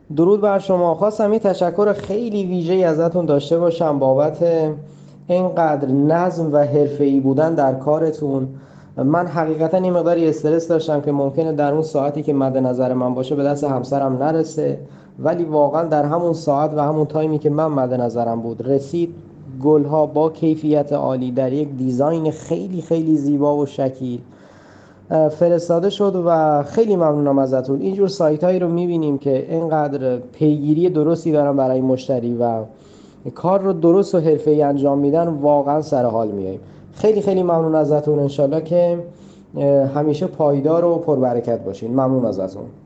درود بر شما. خواستم یه تشکر خیلی ویژه‌ای ازتون داشته باشم بابت اینقدر نظم و حرفه‌ای بودن در کارتون. من حقیقتا این مقداری استرس داشتم که ممکنه در اون ساعتی که مد نظر من باشه به دست همسرم نرسه، ولی واقعا در همون ساعت و همون تایمی که من مد نظرم بود رسید. گلها با کیفیت عالی در یک دیزاین خیلی خیلی زیبا و شکیل فرستاده شد و خیلی ممنونم ازتون. اینجور سایت هایی رو میبینیم که اینقدر پیگیری درستی دارن برای مشتری و کار رو درست و حرفه‌ای انجام میدن، واقعا سر حال میاییم. خیلی خیلی ممنون ازتون. انشالله که همیشه پایدار و پربرکت باشین. ممنون ازتون.